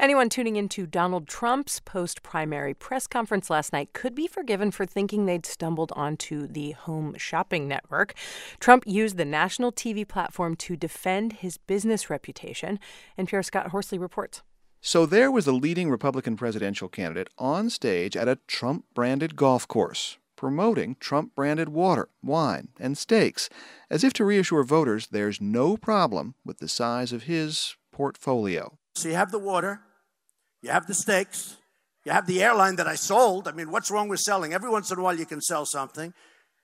Anyone tuning into Donald Trump's post-primary press conference last night could be forgiven for thinking they'd stumbled onto the Home Shopping Network. Trump used the national TV platform to defend his business reputation. NPR's Scott Horsley reports. So there was the leading Republican presidential candidate on stage at a Trump-branded golf course, promoting Trump-branded water, wine, and steaks, as if to reassure voters there's no problem with the size of his portfolio. So you have the water, you have the steaks, you have the airline that I sold. I mean, what's wrong with selling? Every once in a while you can sell something.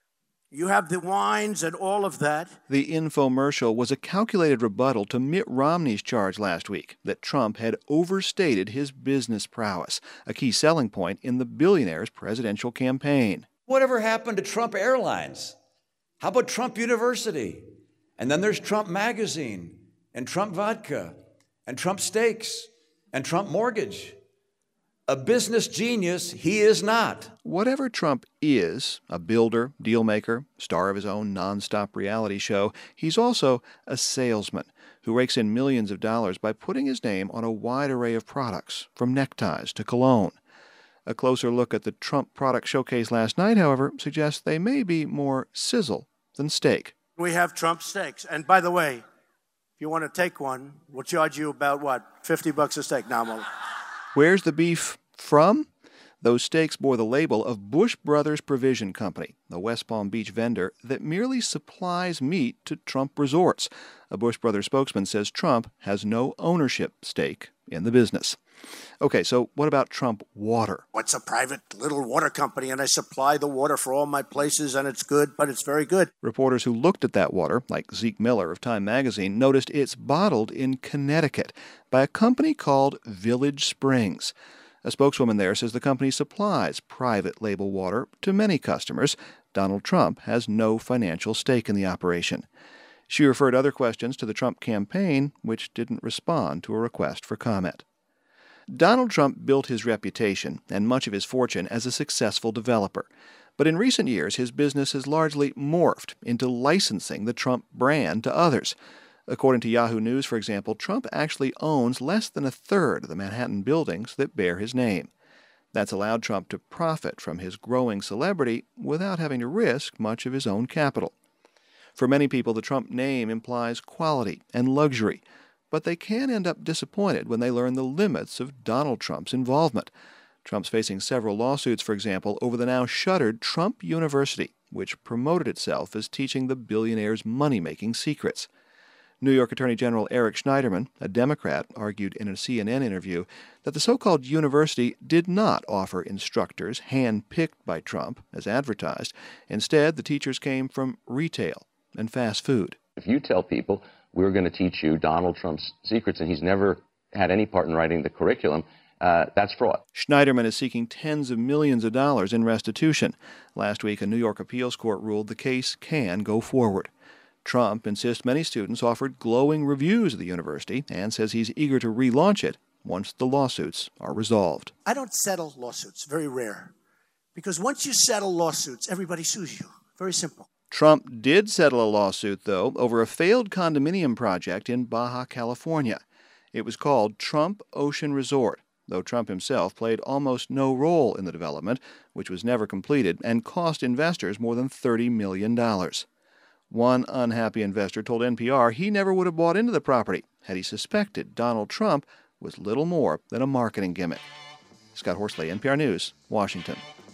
You have the wines and all of that. The infomercial was a calculated rebuttal to Mitt Romney's charge last week that Trump had overstated his business prowess, a key selling point in the billionaire's presidential campaign. Whatever happened to Trump Airlines? How about Trump University? And then there's Trump Magazine and Trump Vodka and Trump Steaks and Trump Mortgage. A business genius he is not. Whatever Trump is, a builder, dealmaker, star of his own nonstop reality show, he's also a salesman who rakes in millions of dollars by putting his name on a wide array of products, from neckties to cologne. A closer look at the Trump product showcase last night, however, suggests they may be more sizzle than steak. We have Trump steaks. And by the way, if you want to take one, we'll charge you about, $50 a steak? Now, Where's the beef from? Those steaks bore the label of Bush Brothers Provision Company, a West Palm Beach vendor that merely supplies meat to Trump resorts. A Bush Brothers spokesman says Trump has no ownership stake in the business. Okay, so what about Trump water? What's a private little water company, and I supply the water for all my places, and it's good, but it's very good. Reporters who looked at that water, like Zeke Miller of Time magazine, noticed it's bottled in Connecticut by a company called Village Springs. A spokeswoman there says the company supplies private label water to many customers. Donald Trump has no financial stake in the operation. She referred other questions to the Trump campaign, which didn't respond to a request for comment. Donald Trump built his reputation and much of his fortune as a successful developer. But in recent years, his business has largely morphed into licensing the Trump brand to others. According to Yahoo News, for example, Trump actually owns less than a third of the Manhattan buildings that bear his name. That's allowed Trump to profit from his growing celebrity without having to risk much of his own capital. For many people, the Trump name implies quality and luxury, but they can end up disappointed when they learn the limits of Donald Trump's involvement. Trump's facing several lawsuits, for example, over the now shuttered Trump University, which promoted itself as teaching the billionaire's money-making secrets. New York Attorney General Eric Schneiderman, a Democrat, argued in a CNN interview that the so-called university did not offer instructors hand-picked by Trump, as advertised. Instead, the teachers came from retail and fast food. If you tell people, we're going to teach you Donald Trump's secrets, and he's never had any part in writing the curriculum, that's fraud. Schneiderman is seeking tens of millions of dollars in restitution. Last week, a New York appeals court ruled the case can go forward. Trump insists many students offered glowing reviews of the university and says he's eager to relaunch it once the lawsuits are resolved. I don't settle lawsuits, very rare. Because once you settle lawsuits, everybody sues you. Very simple. Trump did settle a lawsuit, though, over a failed condominium project in Baja California. It was called Trump Ocean Resort, though Trump himself played almost no role in the development, which was never completed and cost investors more than $30 million. One unhappy investor told NPR he never would have bought into the property had he suspected Donald Trump was little more than a marketing gimmick. Scott Horsley, NPR News, Washington.